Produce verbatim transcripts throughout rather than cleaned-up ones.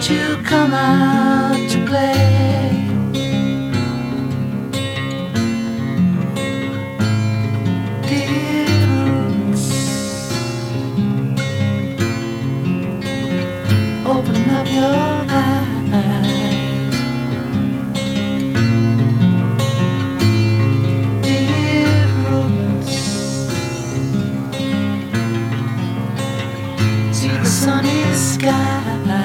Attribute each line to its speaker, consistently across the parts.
Speaker 1: Won't you come out to play? Dear roots, open up your eyes. Dear roots, see the sunny sky.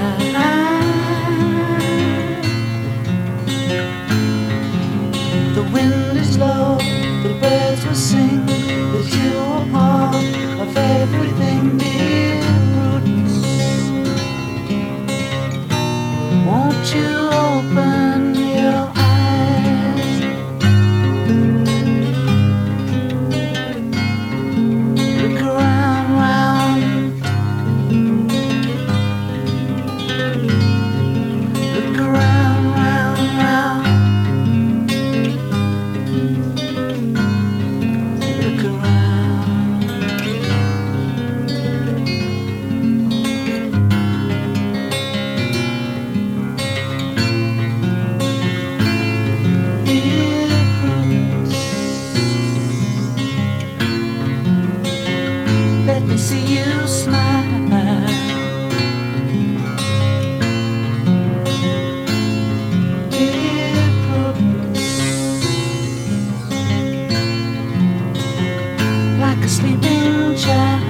Speaker 1: The wind is low, the birds will sing, that you are part of everything, dear roots. Won't you open your eyes? Look around, round. Look around, round, round. Look around. Dear roots, let me see you smile. Dear roots, like a sleeping child.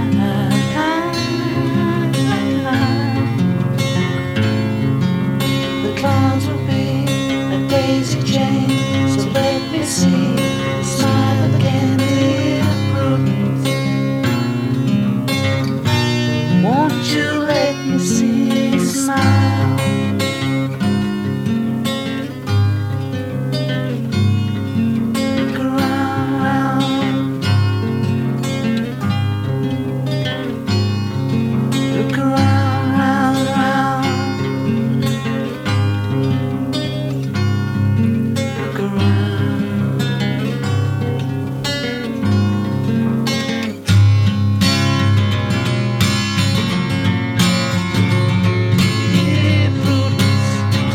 Speaker 1: The clouds will be a daisy chain, so let me see you smile again, dear roots. Won't you let me see you smile? Look around, round. Look around, round, round. Look around. Dear roots,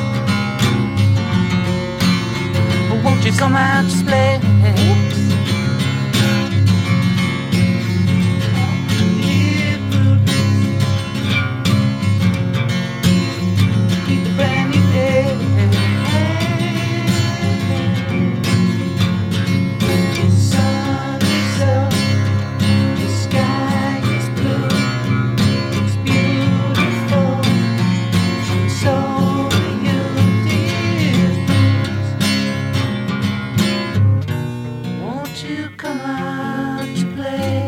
Speaker 1: won't you come out to play? Dear roots, keep the brand new day. The sun is up, the sky is blue, it's beautiful, and so are you, dear roots. Won't you come out to play?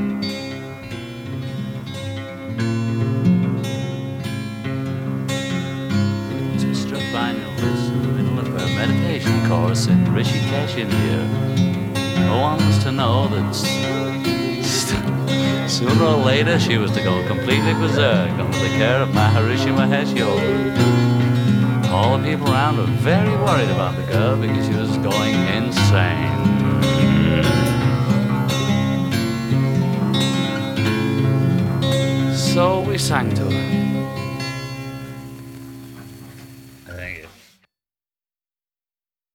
Speaker 2: She was struck by an illness in the middle of her meditation course in Rishikesh, India. No one was to know that s- sooner or later she was to go completely berserk under the care of Maharishi Mahesh Yogi. All the people around were very worried about the girl because she was going insane. So we sang to her.